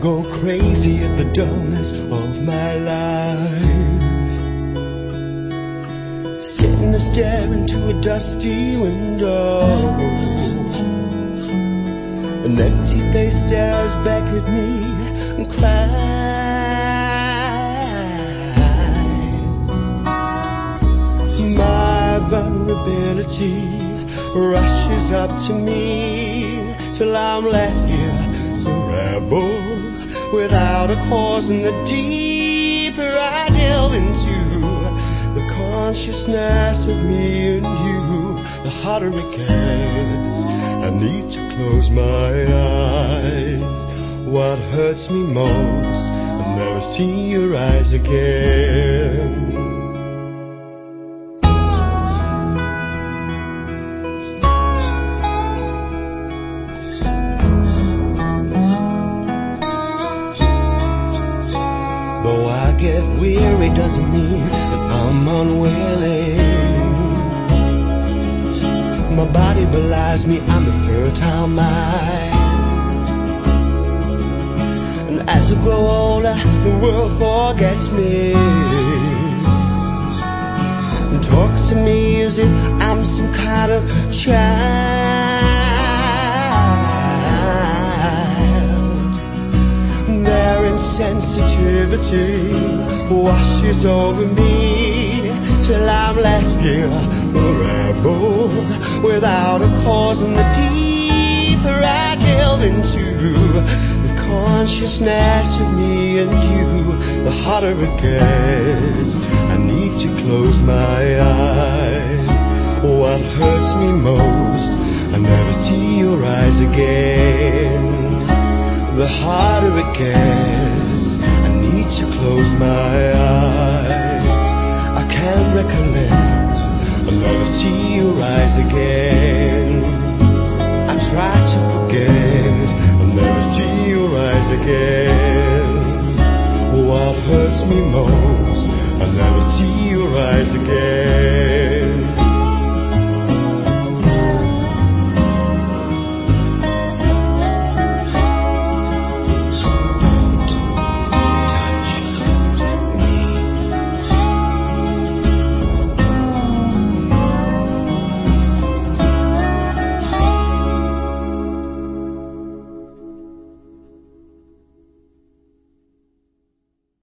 go crazy at the dullness of my life. Sitting and staring into a dusty window. An empty face stares back at me and cries. My vulnerability rushes up to me till I'm left here, a rebel without a cause. And the deeper I delve into the consciousness of me and you, the harder it gets. I need to close my eyes. What hurts me most, I'll never see your eyes again. Though I get weary doesn't mean that I'm unwilling. My body belies me, I'm a fertile mind. And as I grow older, the world forgets me and talks to me as if I'm some kind of child. Their insensitivity washes over me till I'm left here, a rebel without a cause. And the deeper I delve into the consciousness of me and you, the harder it gets. I need to close my eyes. What hurts me most, I never see your eyes again. The harder it gets, I need to close my eyes. I can't recollect, I'll never see your eyes again. I try to forget, I'll never see your eyes again. What hurts me most, I'll never see your eyes again.